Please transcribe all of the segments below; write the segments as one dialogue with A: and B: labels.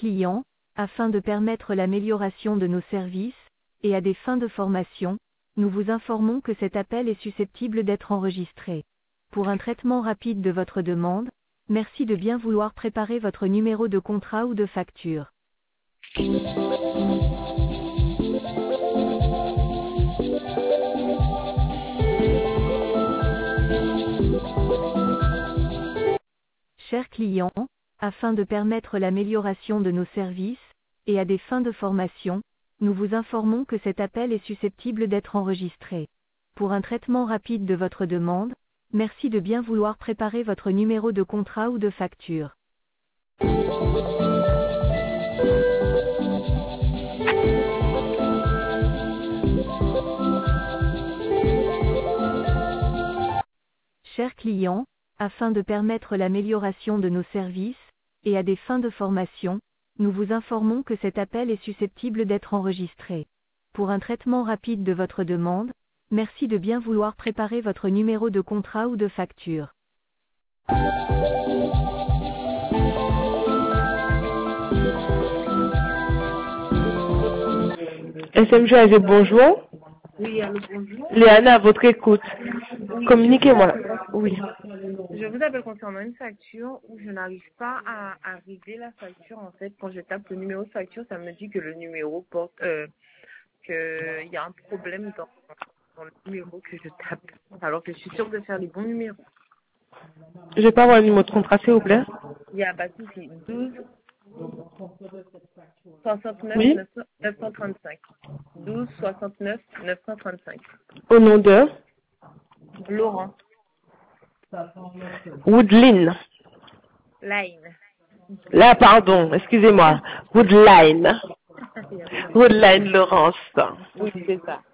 A: client, afin de permettre l'amélioration de nos services, et à des fins de formation, nous vous informons que cet appel est susceptible d'être enregistré. Pour un traitement rapide de votre demande, merci de bien vouloir préparer votre numéro de contrat ou de facture. Chers clients, afin de permettre l'amélioration de nos services, et à des fins de formation, nous vous informons que cet appel est susceptible d'être enregistré. Pour un traitement rapide de votre demande, merci de bien vouloir préparer votre numéro de contrat ou de facture. Chers clients, afin de permettre l'amélioration de nos services, et à des fins de formation, nous vous informons que cet appel est susceptible d'être enregistré. Pour un traitement rapide de votre demande, merci de bien vouloir préparer votre numéro de contrat ou de facture.
B: SMG, bonjour.
C: Oui, allô, bonjour.
B: Léana, à votre écoute.
C: Oui,
B: Communiquez-moi. Oui.
C: je vous appelle concernant une facture où je n'arrive pas à régler la facture. En fait, quand je tape le numéro de facture, ça me dit que le numéro porte, qu'il y a un problème dans le numéro que je tape. Alors que je suis sûre de faire les bons numéros.
B: Je peux avoir un numéro de contrat, s'il vous plaît?
C: Il y a pas de souci. 12 69
B: Oui.
C: 935. 12 69 935.
B: Au nom de
C: Laurent.
B: Woodline.
C: Line.
B: Là, pardon, excusez-moi. Woodline. Woodline Laurence.
C: Oui, c'est ça.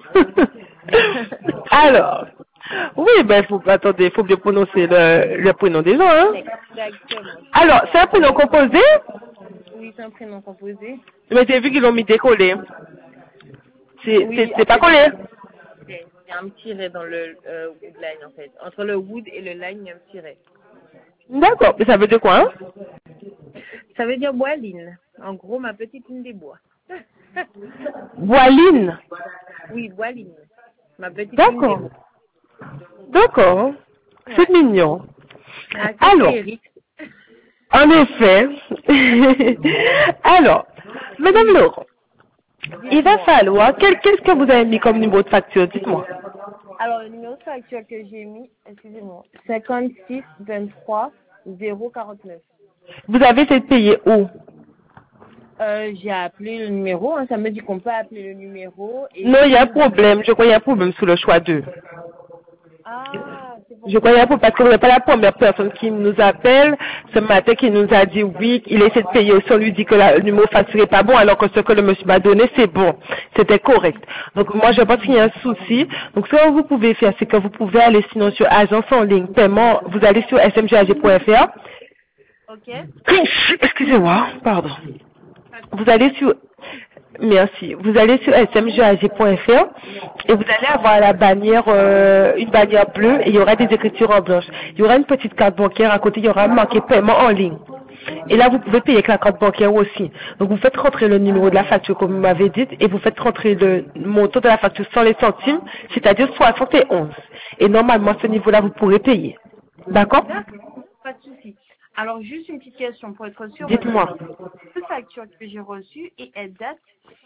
B: Alors, oui, attendez, il faut bien prononcer le prénom des gens, hein.
C: Exactement.
B: Alors, c'est un prénom composé,
C: Oui, c'est un prénom composé.
B: mais j'ai vu qu'ils l'ont mis décollé.
C: Oui,
B: C'est pas collé.
C: Il y a un tiret dans le wood line en fait. Entre le wood et le line, il y a un tiret.
B: D'accord, mais ça veut dire quoi, hein?
C: Ça veut dire boiline. En gros, ma petite ligne des bois.
B: Voiline.
C: Oui, boiline. Ma petite ligne des
B: D'accord.
C: bois.
B: D'accord. C'est
C: Ouais.
B: mignon.
C: Assez
B: Alors,
C: féerique.
B: en effet. Alors, Madame Laurent, il va falloir, qu'est-ce que vous avez mis comme numéro de facture? Dites-moi.
C: Alors, le numéro de facture que j'ai mis, excusez-moi, 56 23 049.
B: Vous avez essayé de payer où?
C: J'ai appelé le numéro, hein, ça me dit qu'on peut appeler le numéro. Et
B: Non, il y a un problème. Je crois qu'il y a un problème sur le choix 2.
C: Ah, c'est bon.
B: Je crois qu'il y a un problème parce que vous n'êtes pas la première personne qui nous appelle ce matin qui nous a dit oui, il essaie de payer aussi. On lui dit que le numéro facture n'est pas bon alors que ce que le monsieur m'a donné, c'est bon. C'était correct. Donc moi, je pense qu'il y a un souci. Donc ce que vous pouvez faire, c'est que vous pouvez aller sinon sur agence en ligne paiement. Vous allez sur smgag.fr.
C: Ok.
B: Excusez-moi, pardon. Vous allez sur, merci, vous allez sur smgag.fr et vous allez avoir la bannière, une bannière bleue et il y aura des écritures en blanche. Il y aura une petite carte bancaire à côté, il y aura marqué paiement en ligne. Et là, vous pouvez payer avec la carte bancaire aussi. Donc, vous faites rentrer le numéro de la facture, comme vous m'avez dit, et vous faites rentrer le montant de la facture sans les centimes, c'est-à-dire 71. Et normalement, à ce niveau-là, vous pourrez payer. D'accord?
C: D'accord, pas de souci. Alors, juste une petite question pour être sûr.
B: Dites-moi.
C: Cette facture que j'ai reçue et elle date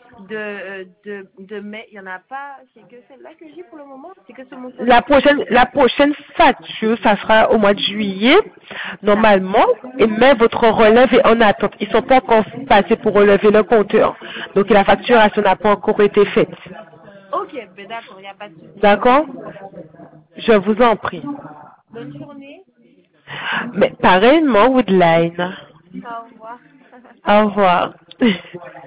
C: de mai. Il n'y en a pas. C'est que celle-là que j'ai pour le moment. C'est que ce montant.
B: La prochaine facture, ça sera au mois de juillet, normalement, et même votre relève est en attente. Ils sont pas encore passés pour relever le compteur. Donc la facturation n'a pas encore été faite.
C: Ok, ben d'accord, il n'y a pas de souci.
B: D'accord? Je vous en prie.
C: Bonne journée.
B: Mais pareillement, Woodline.
C: Au revoir.
B: Au revoir.